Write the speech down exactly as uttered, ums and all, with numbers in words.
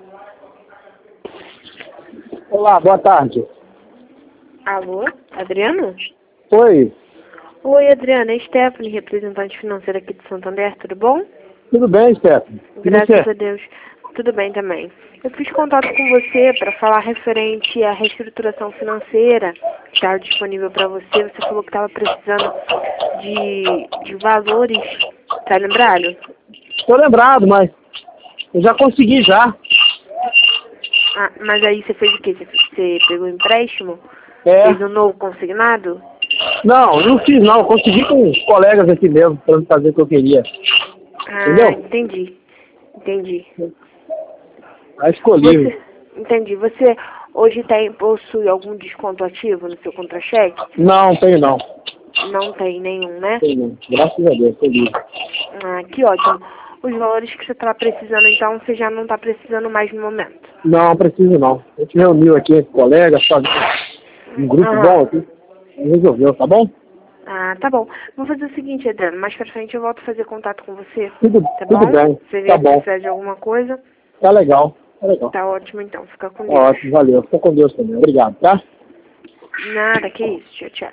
Olá, boa tarde. Alô, Adriana? Oi, Oi, Adriana, é Stephanie, representante financeira aqui de Santander, tudo bom? tudo bem, Stephanie? E Graças você? a Deus, tudo bem também. Eu fiz contato com você para falar referente à reestruturação financeira que estava disponível para você. Você falou que estava precisando de, de valores, tá lembrado? Tô lembrado, mas eu já consegui já. Ah, mas aí você fez o quê? Você, você pegou empréstimo? É. Fez um novo consignado? Não, não fiz não. Consegui com os colegas aqui mesmo, para fazer o que eu queria. Ah, Entendeu? entendi. Entendi. Aí ficou livre. Você, entendi. Você hoje tem, possui algum desconto ativo no seu contra-cheque? Não, tenho não. Não tem nenhum, né? Tenho não. Graças a Deus, tô livre. Ah, que ótimo. Os valores que você está precisando, então, você já não está precisando mais no momento. Não, preciso não. A gente reuniu aqui com colegas, faz um grupo Aham. bom aqui. E resolveu, tá bom? Ah, tá bom. Vou fazer o seguinte, Adriano. Mais pra frente eu volto a fazer contato com você. Tudo, Tá tudo bom? bem. Se você Tá vier bom. precisar de alguma coisa, Tá legal. Tá legal. tá ótimo então. Fica com Tá Deus. ótimo, valeu. Fica com Deus também. Obrigado, tá? Nada, que isso. Tchau, tchau.